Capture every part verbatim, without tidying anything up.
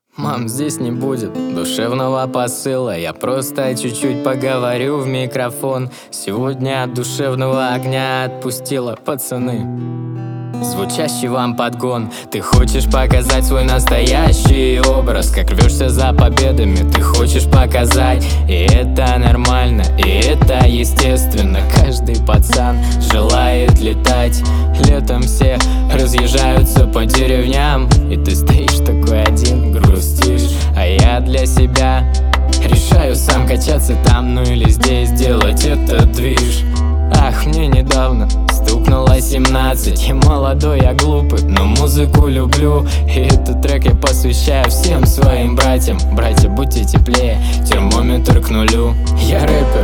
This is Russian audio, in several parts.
Мам, здесь не будет душевного посыла. Я просто чуть-чуть поговорю в микрофон. Сегодня от душевного огня отпустила, пацаны. Звучащий вам подгон. Ты хочешь показать свой настоящий образ, как рвешься за победами, ты хочешь показать. И это нормально, и это естественно. Каждый пацан желает летать. Летом все разъезжаются по деревням, и ты стоишь такой один, грустишь. А я для себя решаю сам качаться там, ну или здесь, делать этот движ. Ах, мне недавно стукнуло семнадцать. Я молодой, я глупый, но музыку люблю. И этот трек я посвящаю всем своим братьям. Братья, будьте теплее, термометр к нулю. Я рэпер,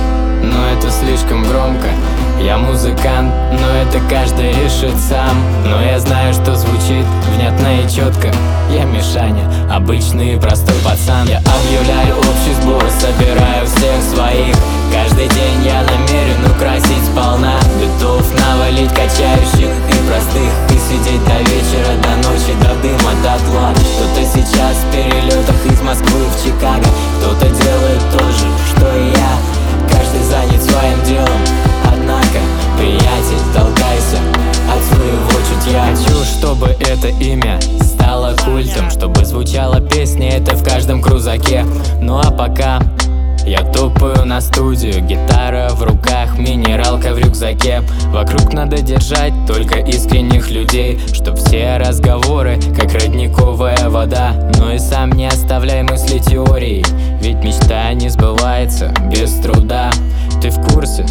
но это слишком громко. Я музыкант, но это каждый решит сам. Но я знаю, что звучит внятно и четко. Я Мишаня, обычный и простой пацан. Я объявляю общий сбор, собираю всех своих. Каждый день я намерен украсить сполна. Готов навалить качающих и простых, и сидеть до вечера, до ночи, до дыма, до тла. Кто-то сейчас в перелетах из Москвы в Чикаго, кто-то делает то же, что и я. Каждый занят своим делом, однако, приятель, толкайся от своего чутья. Хочу, чтобы это имя стало культом, чтобы звучала песня эта в каждом крузаке. Ну а пока я топаю на студию, гитара в руках, минералка в рюкзаке. Вокруг надо держать только искренних людей, чтоб все разговоры, как родниковая вода. Но и сам не оставляй мысли теории, ведь мечта не сбывается без труда. Ты в курсе?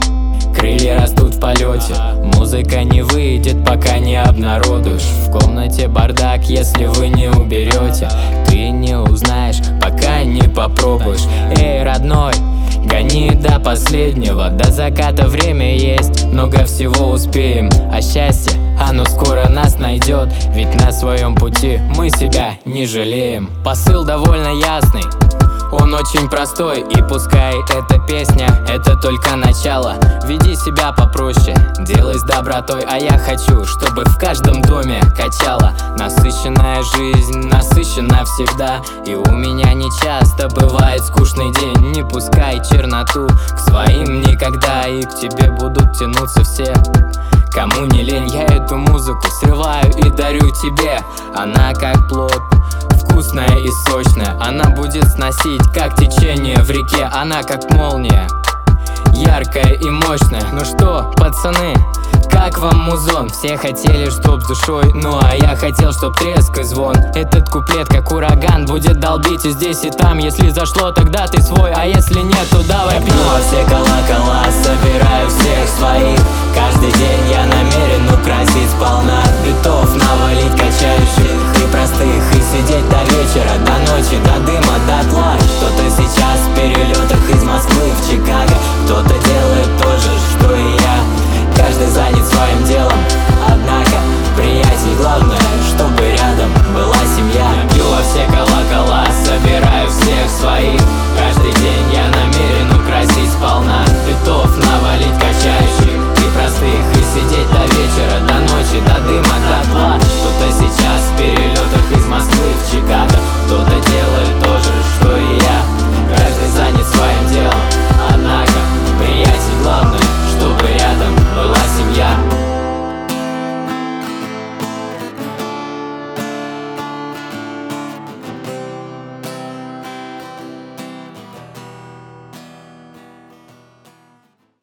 Крылья растут в полете. Музыка не выйдет, пока не обнародуешь. В комнате бардак, если вы не уберете. Ты не узнаешь, пока не попробуешь. Эй, родной, гони до последнего. До заката время есть, много всего успеем. А счастье, оно скоро нас найдет. Ведь на своем пути мы себя не жалеем. Посыл довольно ясный, он очень простой, и пускай эта песня — это только начало. Веди себя попроще, делай с добротой. А я хочу, чтобы в каждом доме качала. Насыщенная жизнь, насыщена всегда. И у меня не часто бывает скучный день. Не пускай черноту к своим никогда, и к тебе будут тянуться все, кому не лень. Я эту музыку срываю и дарю тебе. Она как плод, вкусная и сочная. Она будет сносить, как течение в реке. Она как молния, яркая и мощная. Ну что, пацаны, как вам музон? Все хотели, чтоб с душой, ну а я хотел, чтоб треск и звон. Этот куплет, как ураган, будет долбить и здесь, и там. Если зашло, тогда ты свой, а если нет, то давай пью. Я все колокола, собираю всех своих. Каждый день я намерен украсить сполна. Готов навалить качающих